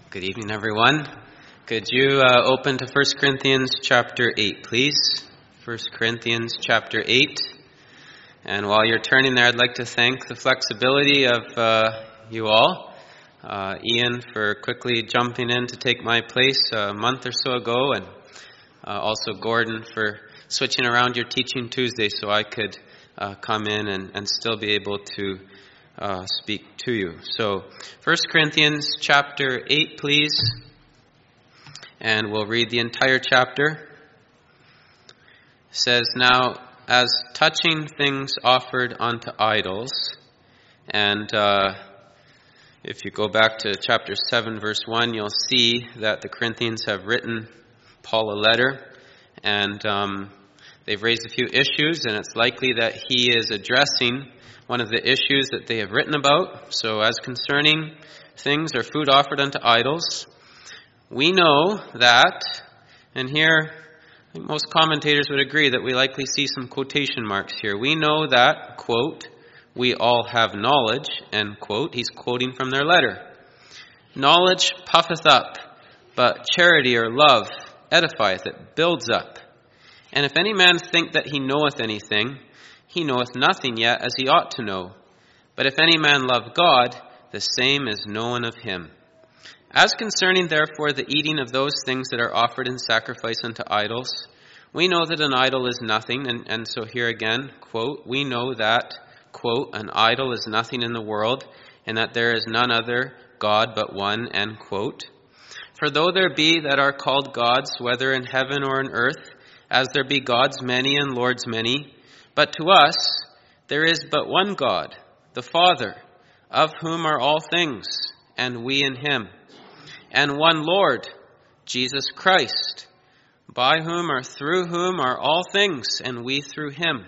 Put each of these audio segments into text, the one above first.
Good evening, everyone. Could you open to 1 Corinthians chapter 8, please? 1 Corinthians chapter 8. And while you're turning there, I'd like to thank the flexibility of you all. Ian for quickly jumping in to take my place a month or so ago, and also Gordon for switching around your teaching Tuesday so I could come in and still be able to speak to you. So, 1 Corinthians chapter 8, please. And we'll read the entire chapter. It says, "Now, as touching things offered unto idols," and if you go back to chapter 7, verse 1, you'll see that the Corinthians have written Paul a letter, and they've raised a few issues, and it's likely that he is addressing one of the issues that they have written about. So as concerning things or food offered unto idols, we know that, and here I think most commentators would agree that we likely see some quotation marks here. We know that, quote, "we all have knowledge," end quote. He's quoting from their letter. "Knowledge puffeth up, but charity or love edifieth," it builds up. "And if any man think that he knoweth anything, he knoweth nothing yet as he ought to know. But if any man love God, the same is known of him. As concerning therefore the eating of those things that are offered in sacrifice unto idols, we know that an idol is nothing," and so here again, quote, "we know that, quote, an idol is nothing in the world, and that there is none other God but one," end quote. "For though there be that are called gods, whether in heaven or in earth, as there be gods many and lords many, but to us there is but one God, the Father, of whom are all things, and we in him, and one Lord, Jesus Christ, by whom or through whom are all things, and we through him.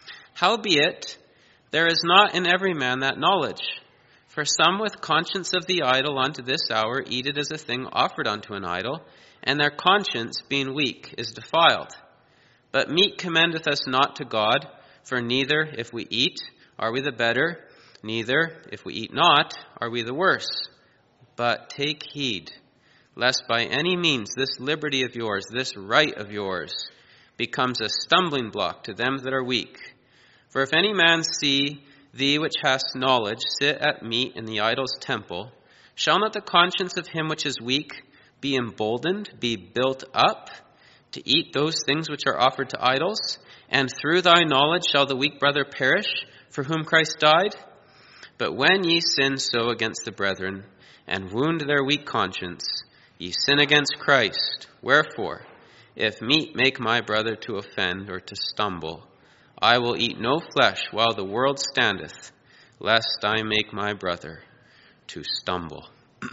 Howbeit, there is not in every man that knowledge. For some with conscience of the idol unto this hour eat it as a thing offered unto an idol, and their conscience, being weak, is defiled. But meat commendeth us not to God, for neither, if we eat, are we the better, neither, if we eat not, are we the worse. But take heed, lest by any means this liberty of yours, this right of yours, becomes a stumbling block to them that are weak. For if any man see thee which hast knowledge sit at meat in the idol's temple, shall not the conscience of him which is weak be emboldened, be built up, to eat those things which are offered to idols? And through thy knowledge shall the weak brother perish, for whom Christ died? But when ye sin so against the brethren, and wound their weak conscience, ye sin against Christ. Wherefore, if meat make my brother to offend or to stumble, I will eat no flesh while the world standeth, lest I make my brother to stumble."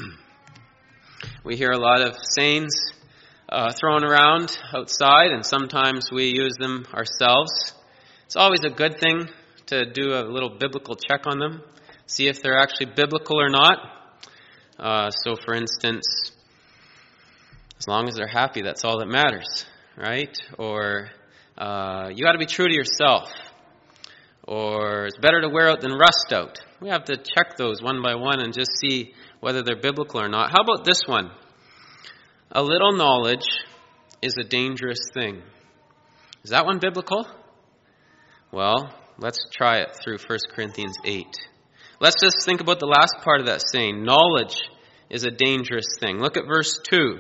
We hear a lot of sayings thrown around outside, and sometimes we use them ourselves. It's always a good thing to do a little biblical check on them, see if they're actually biblical or not. So for instance, as long as they're happy, that's all that matters, right? Or you got to be true to yourself. Or it's better to wear out than rust out. We have to check those one by one and just see whether they're biblical or not. How about this one? A little knowledge is a dangerous thing. Is that one biblical? Well, let's try it through 1 Corinthians 8. Let's just think about the last part of that saying. Knowledge is a dangerous thing. Look at verse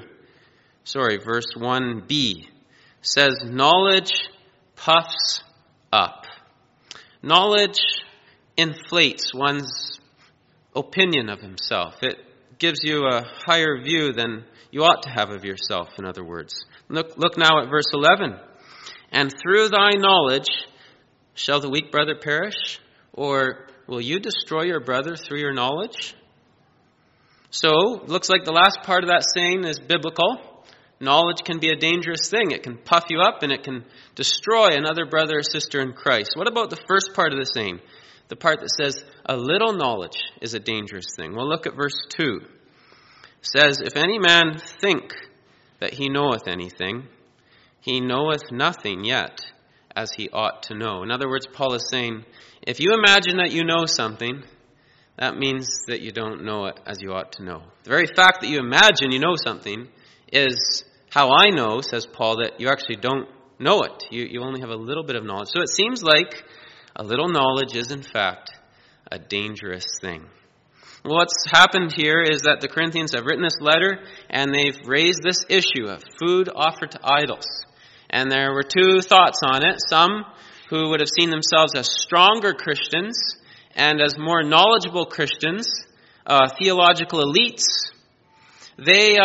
1b. It says, "Knowledge puffs up." Knowledge inflates one's opinion of himself. It gives you a higher view than you ought to have of yourself, in other words. Look now at verse 11. "And through thy knowledge shall the weak brother perish?" Or, will you destroy your brother through your knowledge? So, it looks like the last part of that saying is biblical. Knowledge can be a dangerous thing. It can puff you up and it can destroy another brother or sister in Christ. What about the first part of the saying? The part that says, a little knowledge is a dangerous thing. Well, look at verse 2. It says, "If any man think that he knoweth anything, he knoweth nothing yet as he ought to know." In other words, Paul is saying, if you imagine that you know something, that means that you don't know it as you ought to know. The very fact that you imagine you know something is how I know, says Paul, that you actually don't know it. You only have a little bit of knowledge. So it seems like a little knowledge is, in fact, a dangerous thing. Well, what's happened here is that the Corinthians have written this letter, and they've raised this issue of food offered to idols. And there were two thoughts on it. Some who would have seen themselves as stronger Christians and as more knowledgeable Christians, theological elites, they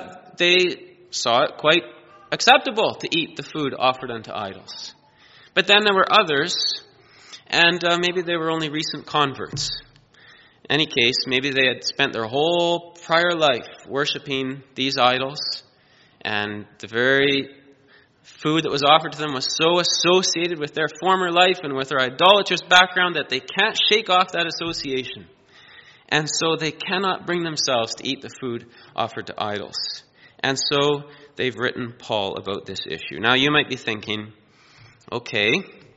saw it quite acceptable to eat the food offered unto idols. But then there were others, and maybe they were only recent converts. In any case, maybe they had spent their whole prior life worshiping these idols, and the very food that was offered to them was so associated with their former life and with their idolatrous background that they can't shake off that association. And so they cannot bring themselves to eat the food offered to idols. And so they've written Paul about this issue. Now you might be thinking, okay,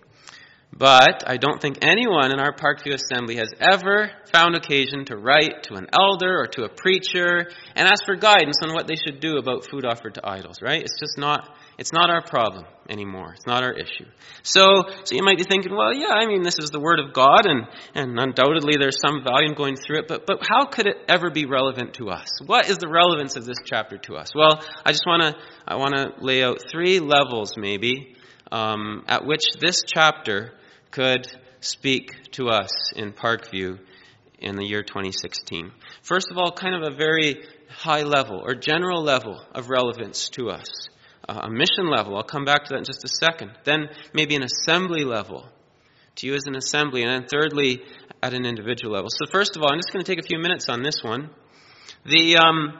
but I don't think anyone in our Parkview Assembly has ever found occasion to write to an elder or to a preacher and ask for guidance on what they should do about food offered to idols, right? It's not our problem anymore. It's not our issue. So you might be thinking, well, yeah, I mean, this is the Word of God, and undoubtedly there's some value in going through it, but how could it ever be relevant to us? What is the relevance of this chapter to us? Well, I want to lay out three levels, maybe, at which this chapter could speak to us in Parkview in the year 2016. First of all, kind of a very high level or general level of relevance to us. A mission level, I'll come back to that in just a second. Then maybe an assembly level, to you as an assembly. And then thirdly, at an individual level. So first of all, I'm just going to take a few minutes on this one. The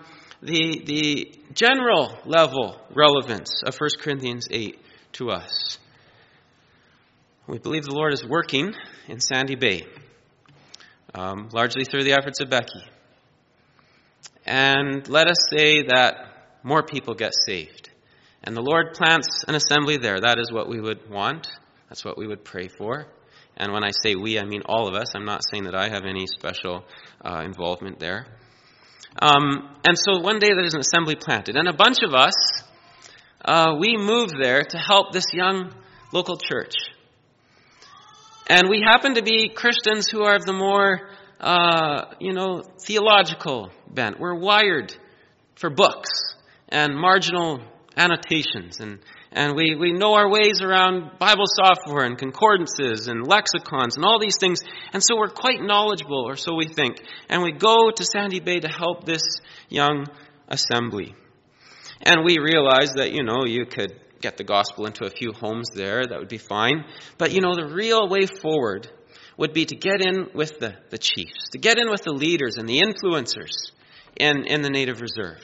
general level relevance of 1 Corinthians 8 to us. We believe the Lord is working in Sandy Bay, largely through the efforts of Becky. And let us say that more people get saved. And the Lord plants an assembly there. That is what we would want. That's what we would pray for. And when I say we, I mean all of us. I'm not saying that I have any special involvement there. And so one day there's an assembly planted. And a bunch of us, we move there to help this young local church. And we happen to be Christians who are of the more, theological bent. We're wired for books and marginal annotations. And we know our ways around Bible software and concordances and lexicons and all these things. And so we're quite knowledgeable, or so we think. And we go to Sandy Bay to help this young assembly. And we realize that, you could get the gospel into a few homes there. That would be fine. But, the real way forward would be to get in with the chiefs, to get in with the leaders and the influencers in the Native Reserve.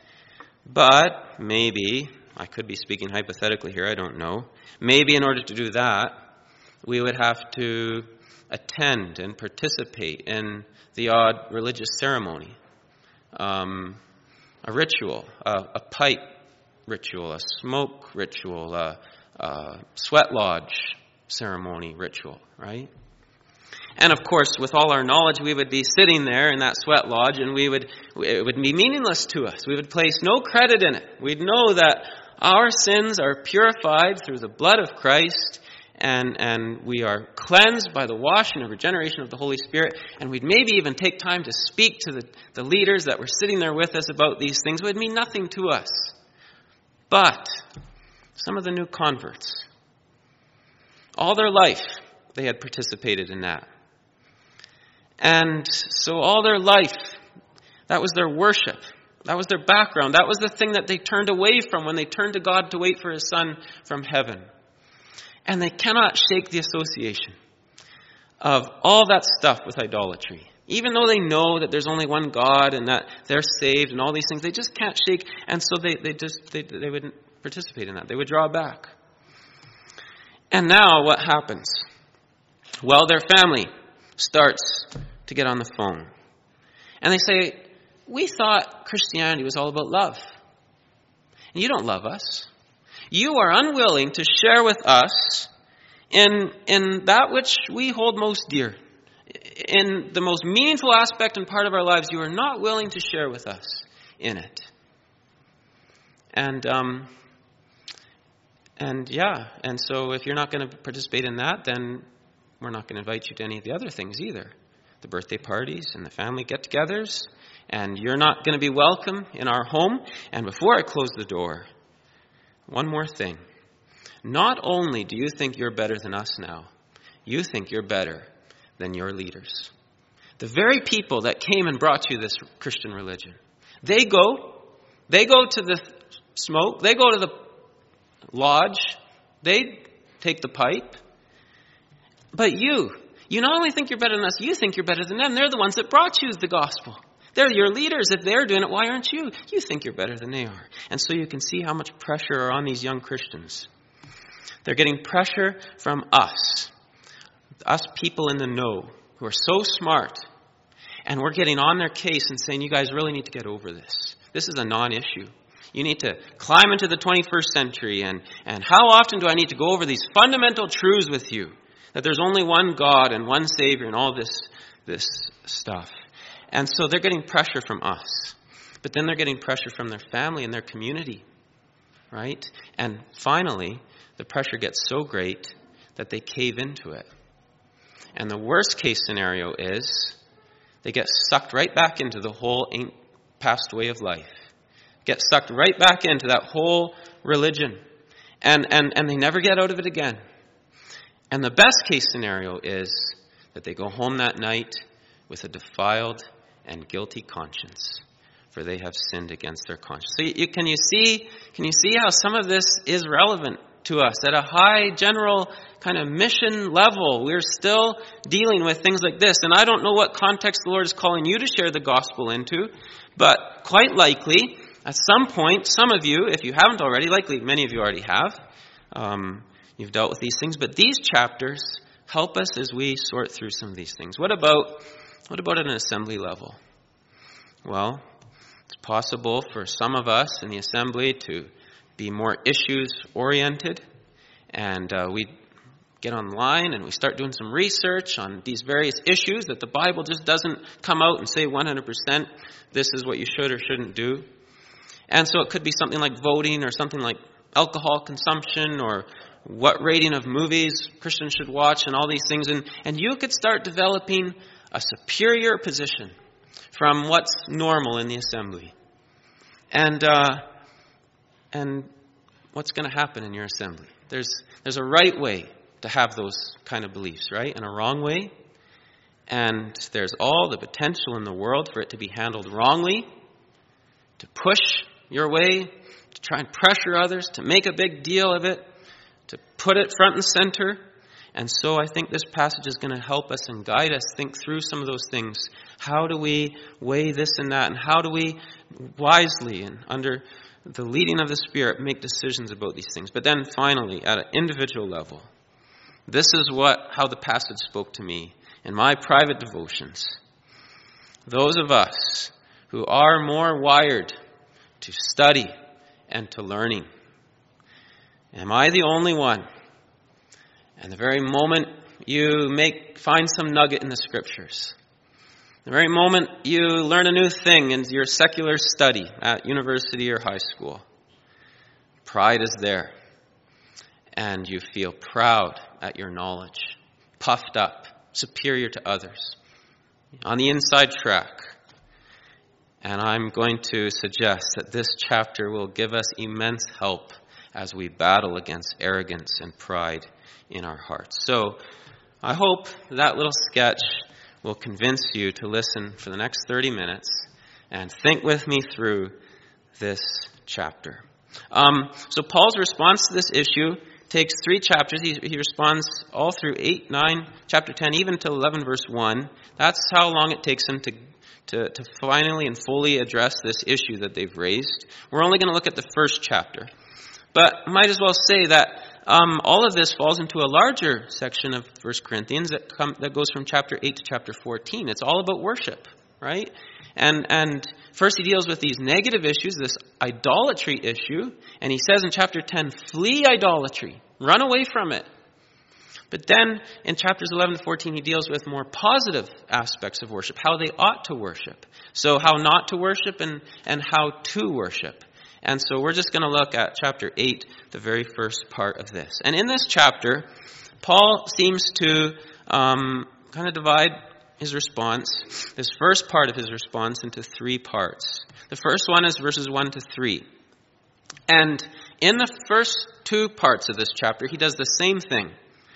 But maybe, I could be speaking hypothetically here, I don't know. Maybe in order to do that, we would have to attend and participate in the odd religious ceremony, a ritual, a pipe ritual, a smoke ritual, a sweat lodge ceremony ritual, right? And of course, with all our knowledge, we would be sitting there in that sweat lodge, and it would be meaningless to us. We would place no credit in it. We'd know that our sins are purified through the blood of Christ, and we are cleansed by the washing and regeneration of the Holy Spirit, and we'd maybe even take time to speak to the leaders that were sitting there with us about these things. It would mean nothing to us. But some of the new converts, all their life, they had participated in that. And so all their life, that was their worship. That was their background. That was the thing that they turned away from when they turned to God to wait for His Son from heaven. And they cannot shake the association of all that stuff with idolatry. Even though they know that there's only one God and that they're saved and all these things, they just can't shake. And so they wouldn't participate in that. They would draw back. And now what happens? Well, their family starts to get on the phone. And they say, we thought Christianity was all about love. And you don't love us. You are unwilling to share with us in that which we hold most dear. in the most meaningful aspect and part of our lives, you are not willing to share with us in it. And so if you're not going to participate in that, then we're not going to invite you to any of the other things either. The birthday parties and the family get-togethers, and you're not going to be welcome in our home. And before I close the door, one more thing. Not only do you think you're better than us now, you think you're better than your leaders. The very people that came and brought you this Christian religion. They go to the smoke, they go to the lodge, they take the pipe. But you not only think you're better than us, you think you're better than them. They're the ones that brought you the gospel. They're your leaders. If they're doing it, why aren't you? You think you're better than they are. And so you can see how much pressure are on these young Christians. They're getting pressure from us people in the know, who are so smart. And we're getting on their case and saying, you guys really need to get over this. This is a non-issue. You need to climb into the 21st century. And how often do I need to go over these fundamental truths with you? That there's only one God and one Savior and all this stuff. And so they're getting pressure from us. But then they're getting pressure from their family and their community. Right? And finally, the pressure gets so great that they cave into it. And the worst case scenario is they get sucked right back into the whole past way of life. Get sucked right back into that whole religion. And they never get out of it again. And the best case scenario is that they go home that night with a defiled and guilty conscience, for they have sinned against their conscience. So can you see how some of this is relevant to us at a high general kind of mission level? We're still dealing with things like this. And I don't know what context the Lord is calling you to share the gospel into, but quite likely at some point, some of you, if you haven't already, likely many of you already have, you've dealt with these things. But these chapters help us as we sort through some of these things. What about at an assembly level? Well, it's possible for some of us in the assembly to be more issues-oriented. And we get online and we start doing some research on these various issues that the Bible just doesn't come out and say 100% this is what you should or shouldn't do. And so it could be something like voting or something like alcohol consumption or what rating of movies Christians should watch and all these things. And you could start developing a superior position from what's normal in the assembly. And what's going to happen in your assembly? There's a right way to have those kind of beliefs, right? And a wrong way. And there's all the potential in the world for it to be handled wrongly, to push your way, to try and pressure others, to make a big deal of it, to put it front and center. And so I think this passage is going to help us and guide us think through some of those things. How do we weigh this and that? And how do we wisely and under the leading of the Spirit make decisions about these things? But then finally, at an individual level, this is how the passage spoke to me in my private devotions. Those of us who are more wired to study and to learning. Am I the only one? And the very moment you find some nugget in the Scriptures, the very moment you learn a new thing in your secular study at university or high school, pride is there. And you feel proud at your knowledge, puffed up, superior to others, on the inside track. And I'm going to suggest that this chapter will give us immense help as we battle against arrogance and pride in our hearts. So I hope that little sketch will convince you to listen for the next 30 minutes and think with me through this chapter. So Paul's response to this issue takes 3 chapters. He responds all through 8, 9, chapter 10, even to 11, verse 1. That's how long it takes him to finally and fully address this issue that they've raised. We're only going to look at the first chapter. But I might as well say that all of this falls into a larger section of 1 Corinthians that goes from chapter 8 to chapter 14. It's all about worship, right? And first he deals with these negative issues, this idolatry issue, and he says in chapter 10, flee idolatry, run away from it. But then in chapters 11 to 14, he deals with more positive aspects of worship, how they ought to worship. So how not to worship and how to worship. And so we're just going to look at chapter 8, the very first part of this. And in this chapter, Paul seems to kind of divide his response, this first part of his response, into three parts. The first one is verses 1 to 3. And in the first two parts of this chapter, he does the same thing.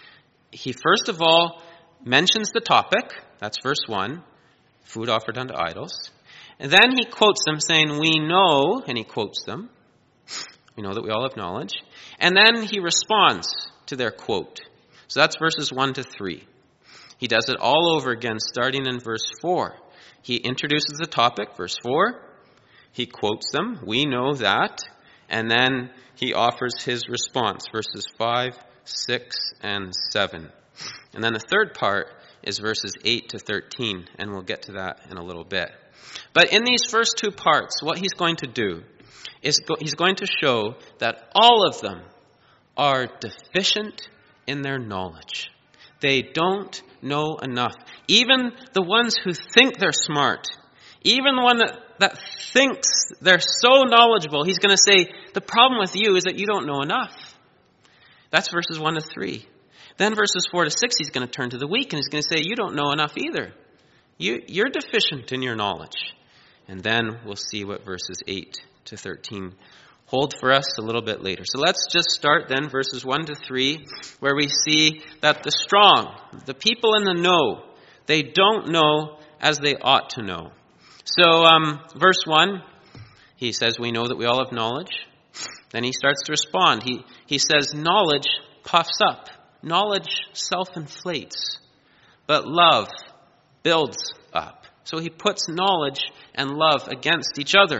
He first of all mentions the topic, that's verse 1, food offered unto idols. And then he quotes them saying, we know, and he quotes them, we know that we all have knowledge. And then he responds to their quote. So that's verses 1 to 3. He does it all over again, starting in verse 4. He introduces the topic, verse 4. He quotes them, we know that. And then he offers his response, verses 5, 6, and 7. And then the third part is verses 8 to 13, and we'll get to that in a little bit. But in these first two parts, what he's going to do is he's going to show that all of them are deficient in their knowledge. They don't know enough. Even the ones who think they're smart, even the one that thinks they're so knowledgeable, he's going to say, the problem with you is that you don't know enough. That's verses 1 to 3. Then verses 4 to 6, he's going to turn to the weak, and he's going to say, you don't know enough either. You're deficient in your knowledge. And then we'll see what verses 8 to 13 hold for us a little bit later. So let's just start then, verses 1 to 3, where we see that the strong, the people in the know, they don't know as they ought to know. So verse 1, he says, we know that we all have knowledge. Then he starts to respond. He says, knowledge puffs up. Knowledge self-inflates. But love builds up. So he puts knowledge and love against each other.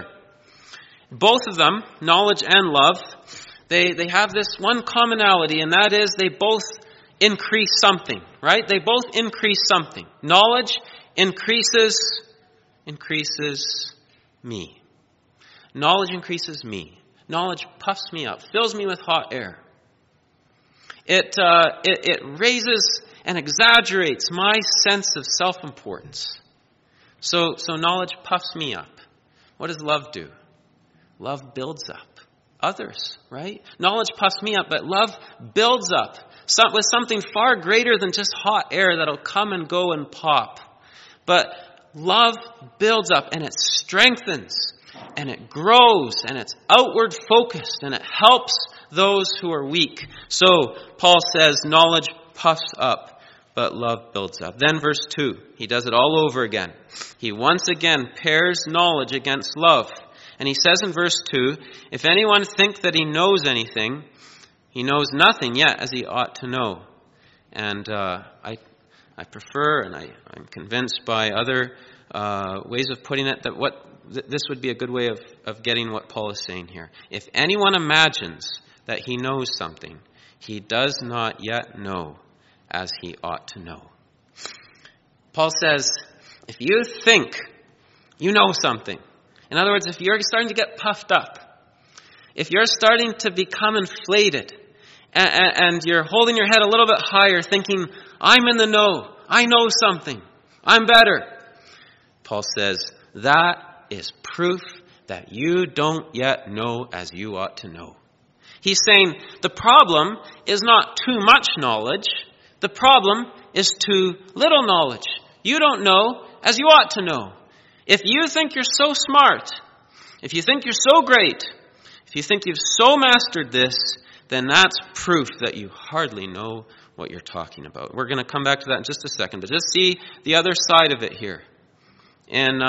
Both of them, knowledge and love, they have this one commonality, and that is they both increase something, right? They both increase something. Knowledge increases me. Knowledge increases me. Knowledge puffs me up, fills me with hot air. It raises and exaggerates my sense of self-importance. So knowledge puffs me up. What does love do? Love builds up others, right? Knowledge puffs me up, but love builds up with something far greater than just hot air that'll come and go and pop. But love builds up, and it strengthens, and it grows, and it's outward focused, and it helps those who are weak. So Paul says knowledge puffs up, but love builds up. Then verse 2, he does it all over again. He once again pairs knowledge against love. And he says in verse 2, if anyone think that he knows anything, he knows nothing yet as he ought to know. And I prefer, and I'm convinced by other ways of putting it, that this would be a good way of getting what Paul is saying here. If anyone imagines that he knows something, he does not yet know as he ought to know. Paul says, if you think you know something, in other words, if you're starting to get puffed up, if you're starting to become inflated, and you're holding your head a little bit higher, thinking, I'm in the know, I know something, I'm better, Paul says, that is proof that you don't yet know as you ought to know. He's saying the problem is not too much knowledge. The problem is too little knowledge. You don't know as you ought to know. If you think you're so smart, if you think you're so great, if you think you've so mastered this, then that's proof that you hardly know what you're talking about. We're going to come back to that in just a second, but just see the other side of it here. In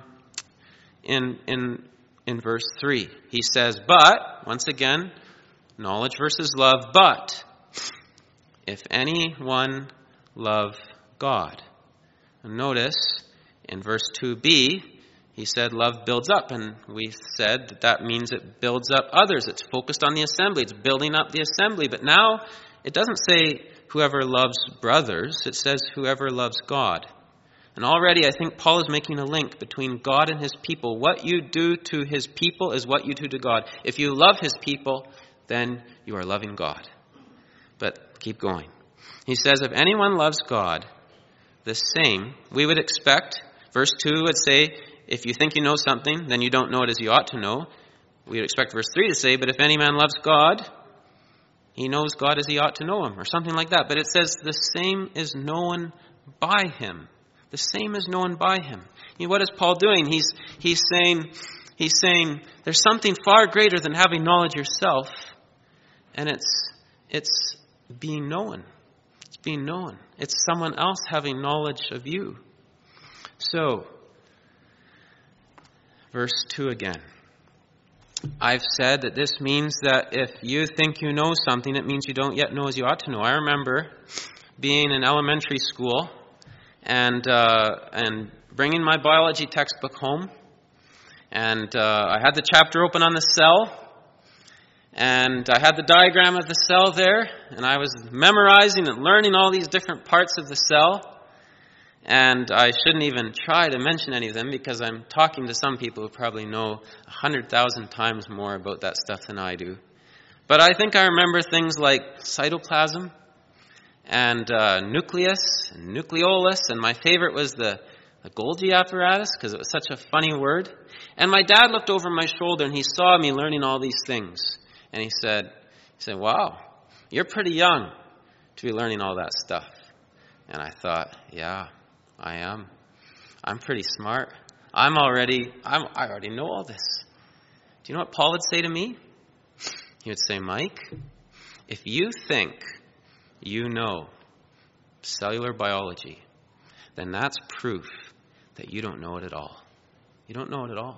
verse 3, he says, but, once again, knowledge versus love, but if anyone love God. And notice, in verse 2b, he said love builds up, and we said that means it builds up others. It's focused on the assembly. It's building up the assembly. But now it doesn't say whoever loves brothers. It says whoever loves God. And already I think Paul is making a link between God and his people. What you do to his people is what you do to God. If you love his people, then you are loving God. But keep going. He says, if anyone loves God, the same, we would expect, verse 2 would say, if you think you know something, then you don't know it as you ought to know. We would expect verse 3 to say, but if any man loves God, he knows God as he ought to know him, or something like that. But it says, the same is known by him. The same is known by him. What is Paul doing? He's saying there's something far greater than having knowledge yourself, and it's being known. It's being known. It's someone else having knowledge of you. So, verse 2 again. I've said that this means that if you think you know something, it means you don't yet know as you ought to know. I remember being in elementary school and bringing my biology textbook home, and I had the chapter open on the cell, and I had the diagram of the cell there, and I was memorizing and learning all these different parts of the cell. And I shouldn't even try to mention any of them because I'm talking to some people who probably know 100,000 times more about that stuff than I do. But I think I remember things like cytoplasm and nucleus and nucleolus. And my favorite was the Golgi apparatus because it was such a funny word. And my dad looked over my shoulder and he saw me learning all these things. And he said, wow, you're pretty young to be learning all that stuff. And I thought, yeah, I am. I'm pretty smart. I already know all this. Do you know what Paul would say to me? He would say, Mike, if you think you know cellular biology, then that's proof that you don't know it at all. You don't know it at all.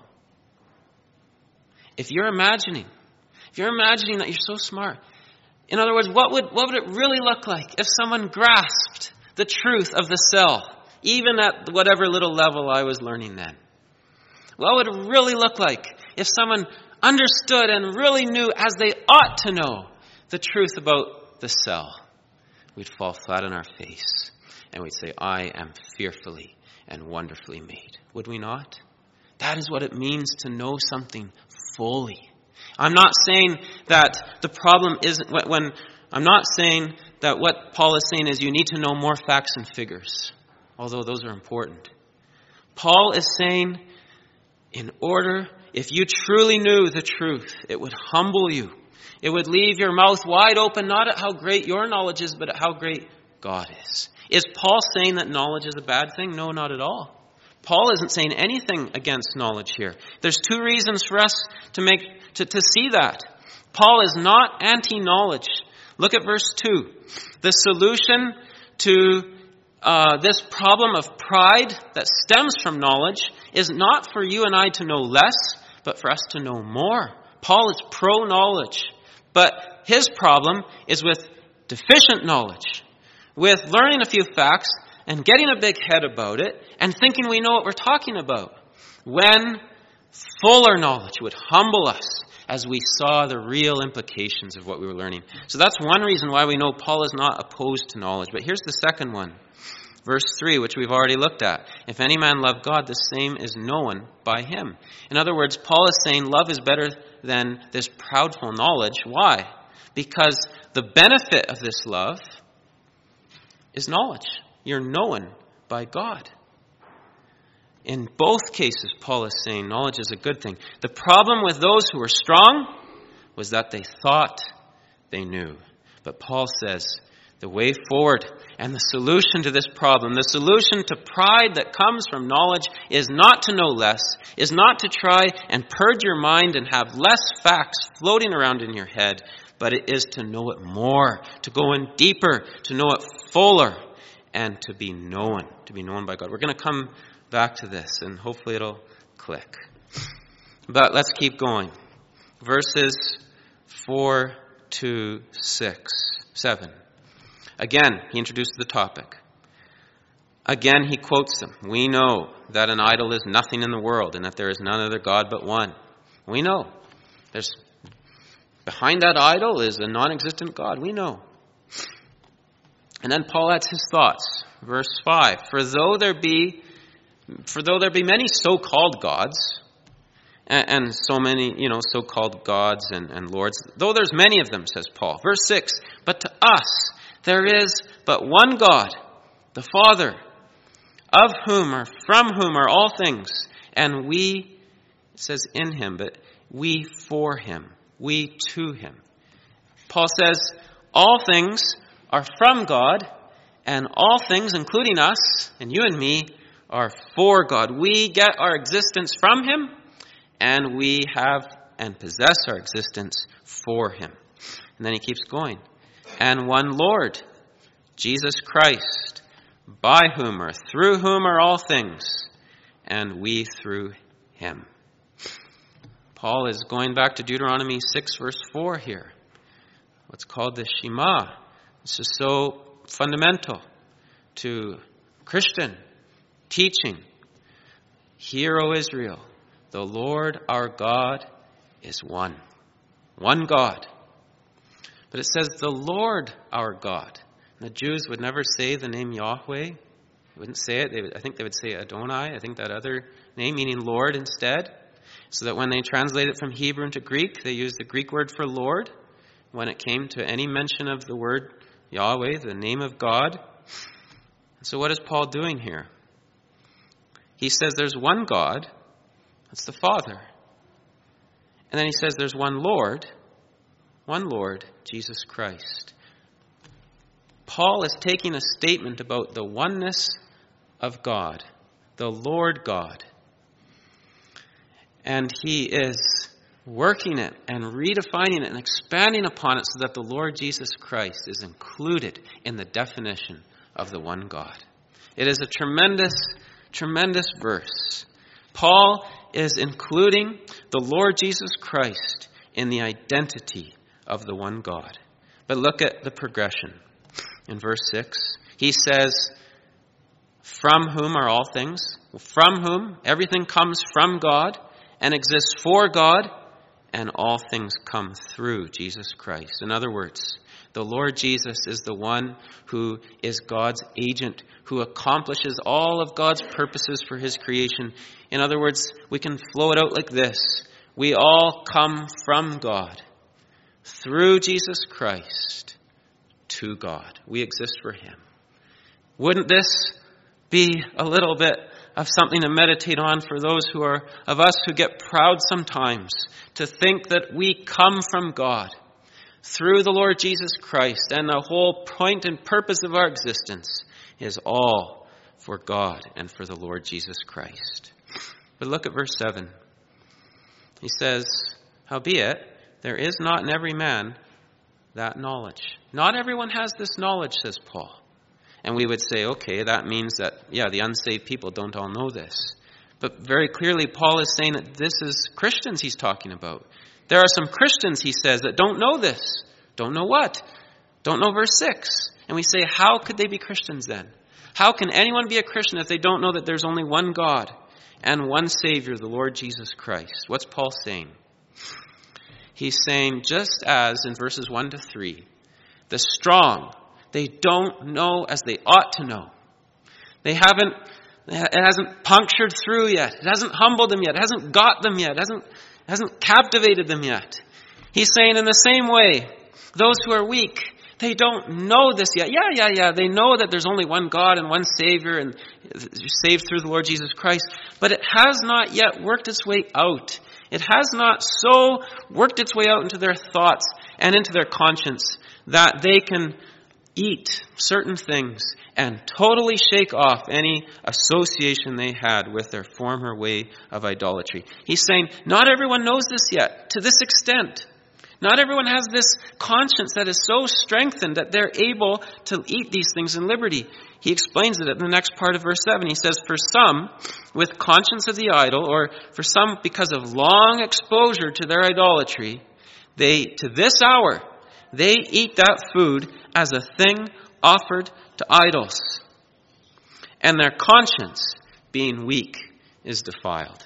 If you're imagining that you're so smart, in other words, what would it really look like if someone grasped the truth of the cell, even at whatever little level I was learning then? What would it really look like if someone understood and really knew, as they ought to know, the truth about the cell? We'd fall flat on our face and we'd say, I am fearfully and wonderfully made. Would we not? That is what it means to know something fully. I'm not saying that the problem isn't I'm not saying that what Paul is saying is you need to know more facts and figures, although those are important. Paul is saying, if you truly knew the truth, it would humble you. It would leave your mouth wide open, not at how great your knowledge is, but at how great God is. Is Paul saying that knowledge is a bad thing? No, not at all. Paul isn't saying anything against knowledge here. There's two reasons for us to see that. Paul is not anti-knowledge. Look at verse 2. The solution to this problem of pride that stems from knowledge is not for you and I to know less, but for us to know more. Paul is pro-knowledge, but his problem is with deficient knowledge, with learning a few facts and getting a big head about it and thinking we know what we're talking about, when fuller knowledge would humble us as we saw the real implications of what we were learning. So that's one reason why we know Paul is not opposed to knowledge. But here's the second one. Verse 3, which we've already looked at. If any man love God, the same is known by him. In other words, Paul is saying love is better than this proudful knowledge. Why? Because the benefit of this love is knowledge. You're known by God. In both cases, Paul is saying knowledge is a good thing. The problem with those who were strong was that they thought they knew. But Paul says the way forward and the solution to this problem, the solution to pride that comes from knowledge, is not to know less, is not to try and purge your mind and have less facts floating around in your head, but it is to know it more, to go in deeper, to know it fuller, and to be known by God. We're going to come back to this, and hopefully it'll click. But let's keep going. Verses 4 to 7. Again, he introduces the topic. Again, he quotes them. We know that an idol is nothing in the world, and that there is none other God but one. We know. Behind that idol is a non-existent God. We know. And then Paul adds his thoughts. Verse 5. For though there be many so-called gods, and so many, so-called gods and lords, though there's many of them, says Paul. Verse 6. But to us there is but one God, the Father, of whom or from whom are all things, and we, it says in him, but we for him, we to him. Paul says all things are from God, and all things, including us and you and me, are for God. We get our existence from him, and we have and possess our existence for him. And then he keeps going. And one Lord, Jesus Christ, by whom or through whom are all things, and we through him. Paul is going back to Deuteronomy 6 verse 4 here. What's called the Shema. This is so fundamental to Christian teaching. Hear, O Israel, the Lord our God is one. One God. But it says the Lord our God. The Jews would never say the name Yahweh. They wouldn't say it. I think they would say Adonai. I think that other name, meaning Lord instead. So that when they translate it from Hebrew into Greek, they use the Greek word for Lord. When it came to any mention of the word Yahweh, the name of God. So what is Paul doing here? He says there's one God. That's the Father. And then he says there's one Lord, Jesus Christ. Paul is taking a statement about the oneness of God, the Lord God. And he is working it and redefining it and expanding upon it so that the Lord Jesus Christ is included in the definition of the one God. It is a tremendous, tremendous verse. Paul is including the Lord Jesus Christ in the identity of the one God. But look at the progression. In verse 6, he says, from whom are all things? From whom? Everything comes from God and exists for God, and all things come through Jesus Christ. In other words, the Lord Jesus is the one who is God's agent, who accomplishes all of God's purposes for his creation. In other words, we can flow it out like this. We all come from God through Jesus Christ to God. We exist for him. Wouldn't this be a little bit of something to meditate on for those of us who get proud sometimes to think that we come from God through the Lord Jesus Christ, and the whole point and purpose of our existence is all for God and for the Lord Jesus Christ. But look at verse 7. He says, howbeit, there is not in every man that knowledge. Not everyone has this knowledge, says Paul. And we would say, okay, that means that, the unsaved people don't all know this. But very clearly, Paul is saying that this is Christians he's talking about. There are some Christians, he says, that don't know this. Don't know what? Don't know verse 6. And we say, how could they be Christians then? How can anyone be a Christian if they don't know that there's only one God and one Savior, the Lord Jesus Christ? What's Paul saying? He's saying, just as in verses 1 to 3, the strong, they don't know as they ought to know. It hasn't punctured through yet. It hasn't humbled them yet. It hasn't got them yet. It hasn't captivated them yet. He's saying in the same way, those who are weak, they don't know this yet. They know that there's only one God and one Savior, and you're saved through the Lord Jesus Christ. But it has not yet worked its way out. It has not so worked its way out into their thoughts and into their conscience that they can eat certain things and totally shake off any association they had with their former way of idolatry. He's saying, not everyone knows this yet, to this extent. Not everyone has this conscience that is so strengthened that they're able to eat these things in liberty. He explains it in the next part of verse 7. He says, for some, with conscience of the idol, or for some because of long exposure to their idolatry, to this hour, they eat that food as a thing offered to idols. And their conscience, being weak, is defiled.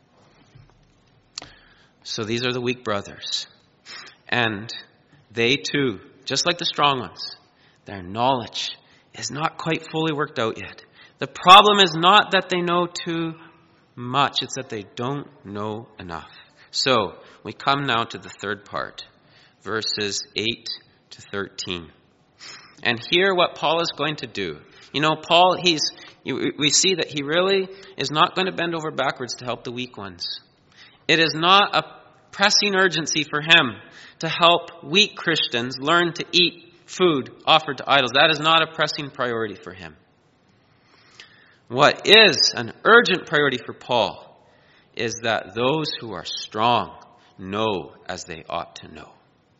So these are the weak brothers. And they too, just like the strong ones, their knowledge is not quite fully worked out yet. The problem is not that they know too much, it's that they don't know enough. So we come now to the third part, verses 8 to 13. and hear what Paul is going to do. You know, Paul, we see that he really is not going to bend over backwards to help the weak ones. It is not a pressing urgency for him to help weak Christians learn to eat food offered to idols. That is not a pressing priority for him. What is an urgent priority for Paul is that those who are strong know as they ought to know.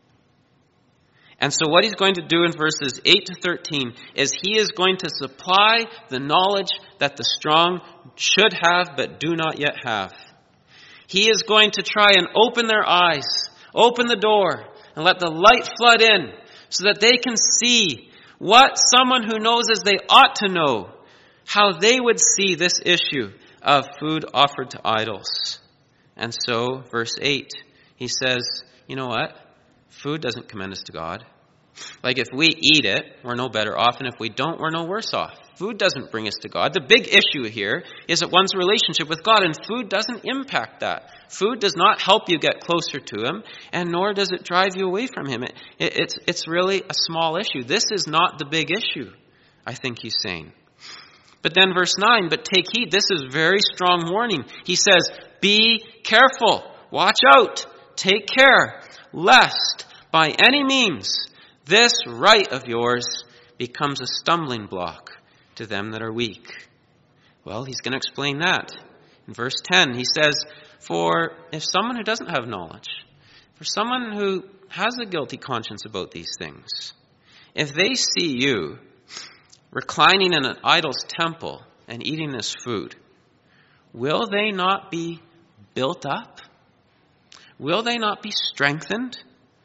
And so what he's going to do in verses 8 to 13 is he is going to supply the knowledge that the strong should have but do not yet have. He is going to try and open their eyes, open the door, and let the light flood in so that they can see what someone who knows as they ought to know, how they would see this issue of food offered to idols. And so, verse 8, he says, you know what? Food doesn't commend us to God. Like if we eat it, we're no better off, and if we don't, we're no worse off. Food doesn't bring us to God. The big issue here is that one's relationship with God, and food doesn't impact that. Food does not help you get closer to Him, and nor does it drive you away from Him. It's really a small issue. This is not the big issue, I think he's saying. But then verse 9, but take heed. This is very strong warning. He says, be careful, watch out, take care, lest by any means this right of yours becomes a stumbling block to them that are weak. Well, he's going to explain that. In verse 10, he says, for if someone who doesn't have knowledge, for someone who has a guilty conscience about these things, if they see you reclining in an idol's temple and eating this food, will they not be built up? Will they not be strengthened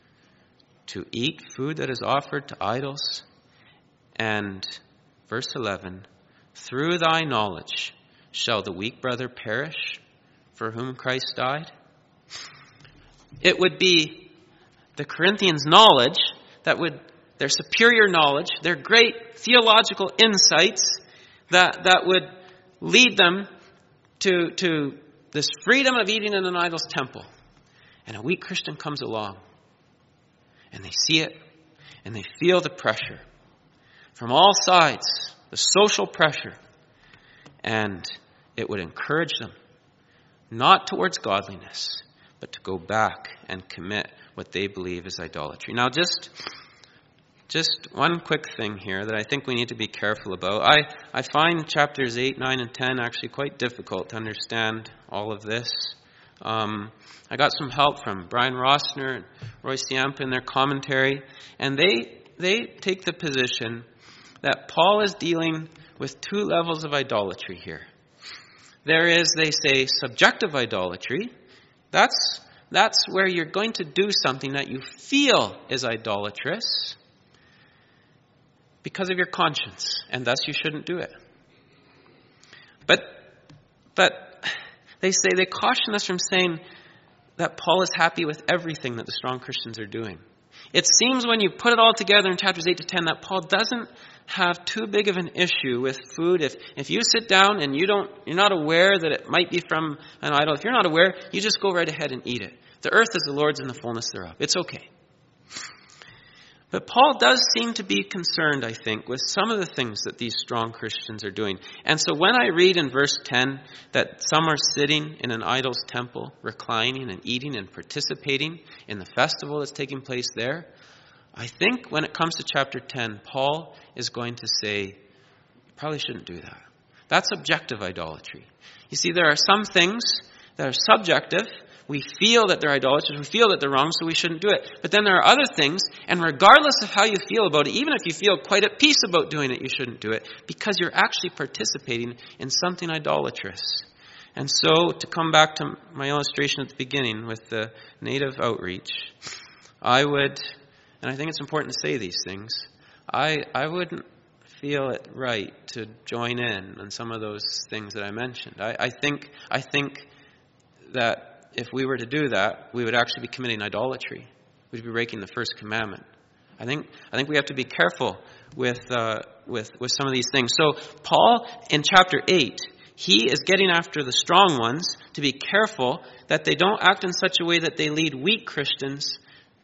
to eat food that is offered to idols? And verse 11, through thy knowledge shall the weak brother perish for whom Christ died? It would be the Corinthians' knowledge their superior knowledge, their great theological insights that would lead them to this freedom of eating in an idol's temple. And a weak Christian comes along, and they see it, and they feel the pressure from all sides, the social pressure, and it would encourage them not towards godliness, but to go back and commit what they believe is idolatry. Now, just one quick thing here that I think we need to be careful about. I find chapters 8, 9, and 10 actually quite difficult to understand all of this. I got some help from Brian Rossner and Royce Yamp in their commentary, and they take the position that Paul is dealing with two levels of idolatry here. There is, they say, subjective idolatry. That's where you're going to do something that you feel is idolatrous because of your conscience, and thus you shouldn't do it. But they caution us from saying that Paul is happy with everything that the strong Christians are doing. It seems when you put it all together in chapters 8 to 10 that Paul doesn't have too big of an issue with food. If you sit down and you're not aware that it might be from an idol, if you're not aware, you just go right ahead and eat it. The earth is the Lord's and the fullness thereof. It's okay. But Paul does seem to be concerned, I think, with some of the things that these strong Christians are doing. And so when I read in verse 10 that some are sitting in an idol's temple, reclining and eating and participating in the festival that's taking place there, I think when it comes to chapter 10, Paul is going to say, you probably shouldn't do that. That's objective idolatry. You see, there are some things that are subjective. We feel that they're idolatrous. We feel that they're wrong, so we shouldn't do it. But then there are other things, and regardless of how you feel about it, even if you feel quite at peace about doing it, you shouldn't do it because you're actually participating in something idolatrous. And so, to come back to my illustration at the beginning with the native outreach, I would, and I think it's important to say these things, I wouldn't feel it right to join in on some of those things that I mentioned. I think that if we were to do that, we would actually be committing idolatry. We'd be breaking the first commandment. I think we have to be careful with some of these things. So Paul, in chapter 8, he is getting after the strong ones to be careful that they don't act in such a way that they lead weak Christians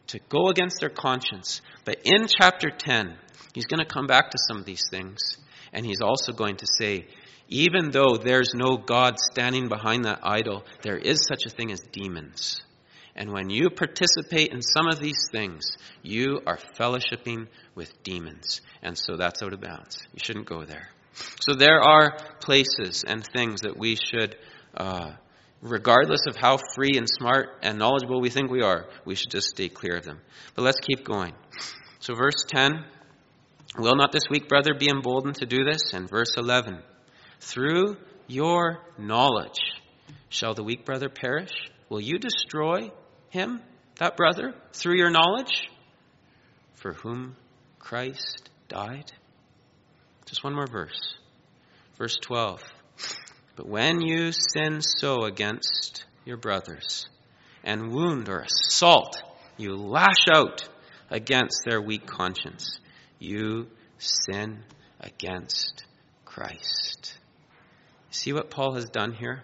to go against their conscience. But in chapter 10, he's going to come back to some of these things. And he's also going to say, even though there's no God standing behind that idol, there is such a thing as demons. And when you participate in some of these things, you are fellowshipping with demons. And so that's out of bounds. You shouldn't go there. So there are places and things that we should, regardless of how free and smart and knowledgeable we think we are, we should just stay clear of them. But let's keep going. So verse 10, will not this weak brother be emboldened to do this? And verse 11, through your knowledge shall the weak brother perish? Will you destroy him, that brother, through your knowledge, for whom Christ died? Just one more verse. Verse 12. But when you sin so against your brothers, and wound or assault, you lash out against their weak conscience, you sin against Christ. See what Paul has done here?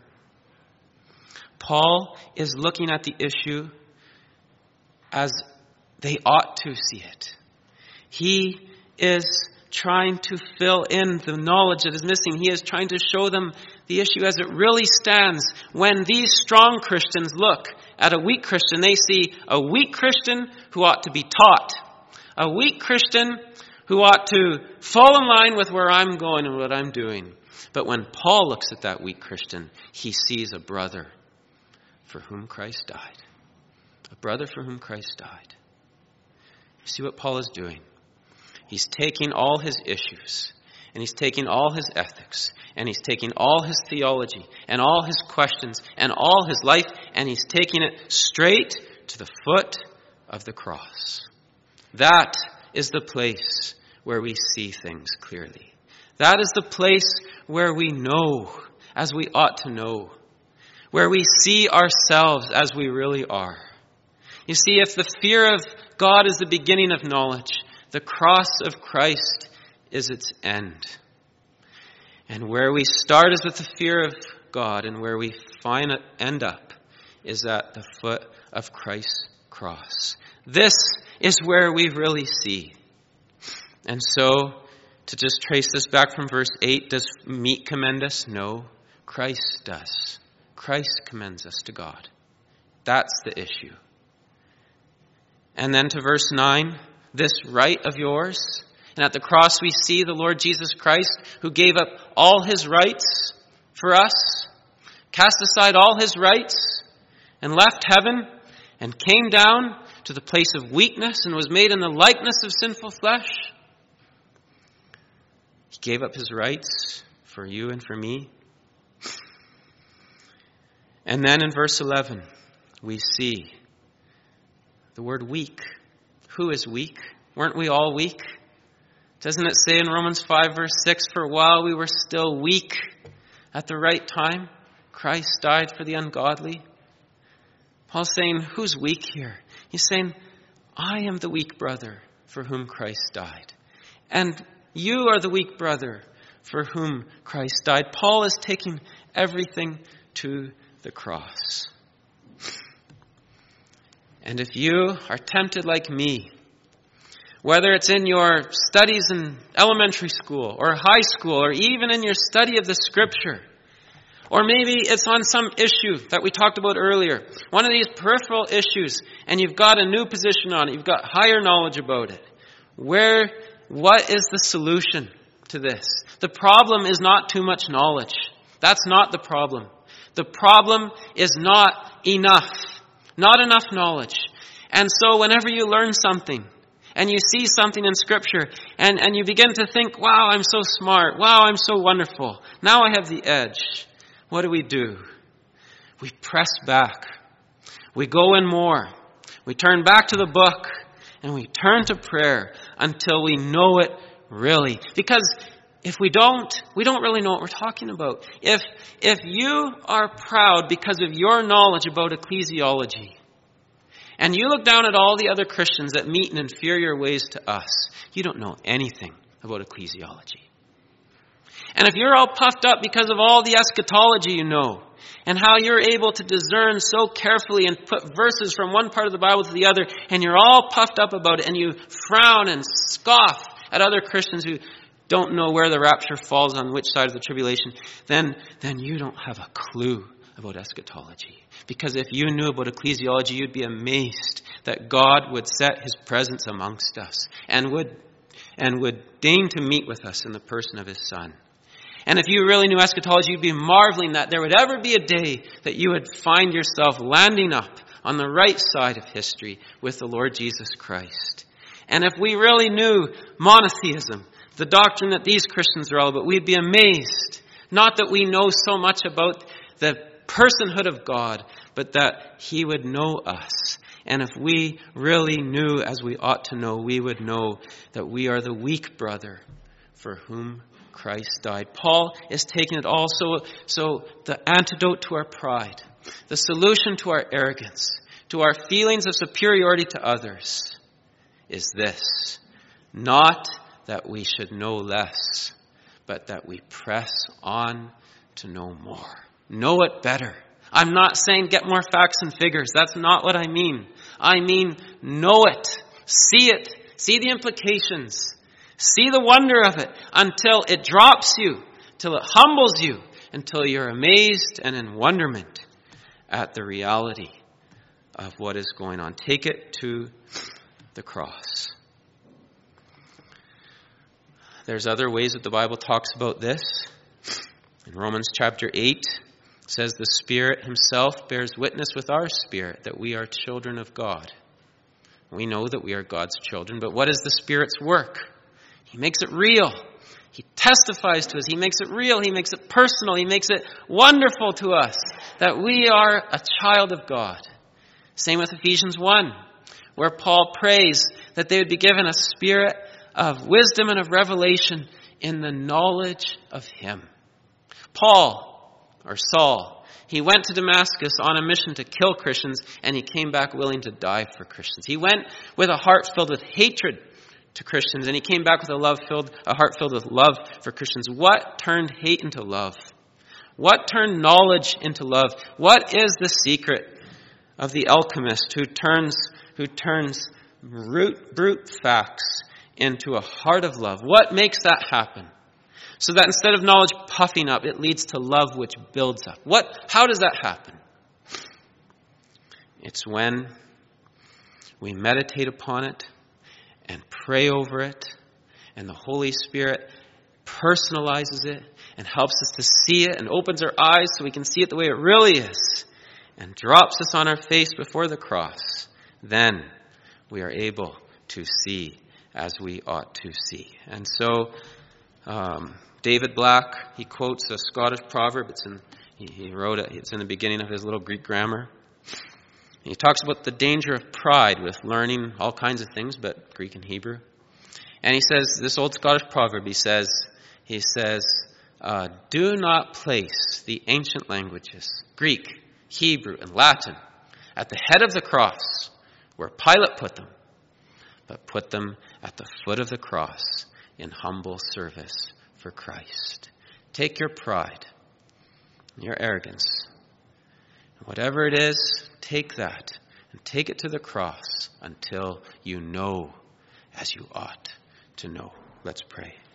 Paul is looking at the issue as they ought to see it. He is trying to fill in the knowledge that is missing. He is trying to show them the issue as it really stands. When these strong Christians look at a weak Christian, they see a weak Christian who ought to be taught. A weak Christian who ought to fall in line with where I'm going and what I'm doing. But when Paul looks at that weak Christian, he sees a brother for whom Christ died. A brother for whom Christ died. You see what Paul is doing? He's taking all his issues, and he's taking all his ethics, and he's taking all his theology, and all his questions, and all his life, and he's taking it straight to the foot of the cross. That is the place where we see things clearly. That is the place where we know as we ought to know, where we see ourselves as we really are. You see, if the fear of God is the beginning of knowledge, the cross of Christ is its end. And where we start is with the fear of God, and where we end up is at the foot of Christ's cross. This is where we really see. And so, to just trace this back from verse 8, does meat commend us? No, Christ does. Christ commends us to God. That's the issue. And then to verse 9, this right of yours. And at the cross we see the Lord Jesus Christ, who gave up all his rights for us, cast aside all his rights, and left heaven, and came down to the place of weakness, and was made in the likeness of sinful flesh. He gave up his rights for you and for me. And then in verse 11, we see the word weak. Who is weak? Weren't we all weak? Doesn't it say in Romans 5 verse 6, for while we were still weak at the right time, Christ died for the ungodly? Paul's saying, who's weak here? He's saying, I am the weak brother for whom Christ died. And you are the weak brother for whom Christ died. Paul is taking everything to the cross. And if you are tempted like me, whether it's in your studies in elementary school or high school, or even in your study of the Scripture, or maybe it's on some issue that we talked about earlier, one of these peripheral issues, and you've got a new position on it, you've got higher knowledge about it. What is the solution to this? The problem is not too much knowledge. That's not the problem. The problem is not enough knowledge. And so whenever you learn something, and you see something in Scripture, and you begin to think, wow, I'm so smart. Wow, I'm so wonderful. Now I have the edge. What do? We press back. We go in more. We turn back to the book, and we turn to prayer until we know it really. Because if we don't really know what we're talking about. If you are proud because of your knowledge about ecclesiology, and you look down at all the other Christians that meet in inferior ways to us, you don't know anything about ecclesiology. And if you're all puffed up because of all the eschatology you know, and how you're able to discern so carefully and put verses from one part of the Bible to the other, and you're all puffed up about it, and you frown and scoff at other Christians who don't know where the rapture falls on which side of the tribulation, then you don't have a clue about eschatology. Because if you knew about ecclesiology, you'd be amazed that God would set his presence amongst us and would deign to meet with us in the person of his Son. And if you really knew eschatology, you'd be marveling that there would ever be a day that you would find yourself landing up on the right side of history with the Lord Jesus Christ. And if we really knew monotheism, the doctrine that these Christians are all about, we'd be amazed. Not that we know so much about the personhood of God, but that he would know us. And if we really knew as we ought to know, we would know that we are the weak brother for whom Christ died. Paul is taking it all. So the antidote to our pride, the solution to our arrogance, to our feelings of superiority to others is this: not that we should know less, but that we press on to know more. Know it better. I'm not saying get more facts and figures. That's not what I mean. I mean know it. See it. See the implications. See the wonder of it until it drops you, till it humbles you, until you're amazed and in wonderment at the reality of what is going on. Take it to the cross. There's other ways that the Bible talks about this. In Romans chapter 8, it says the Spirit himself bears witness with our spirit that we are children of God. We know that we are God's children, but what is the Spirit's work? He makes it real. He testifies to us. He makes it real. He makes it personal. He makes it wonderful to us that we are a child of God. Same with Ephesians 1, where Paul prays that they would be given a spirit of wisdom and of revelation in the knowledge of him. Saul, he went to Damascus on a mission to kill Christians, and he came back willing to die for Christians. He went with a heart filled with hatred to Christians, and he came back with a heart filled with love for Christians. What turned hate into love? What turned knowledge into love? What is the secret of the alchemist who turns brute facts into a heart of love? What makes that happen? So that instead of knowledge puffing up, it leads to love which builds up. How does that happen? It's when we meditate upon it and pray over it, and the Holy Spirit personalizes it and helps us to see it and opens our eyes so we can see it the way it really is and drops us on our face before the cross. Then we are able to see as we ought to see. And so David Black, he quotes a Scottish proverb. He wrote it. It's in the beginning of his little Greek grammar. He talks about the danger of pride with learning all kinds of things, but Greek and Hebrew. And he says, this old Scottish proverb, he says, do not place the ancient languages, Greek, Hebrew, and Latin, at the head of the cross where Pilate put them, but put them at the foot of the cross in humble service for Christ. Take your pride, your arrogance, whatever it is, take that and take it to the cross until you know as you ought to know. Let's pray.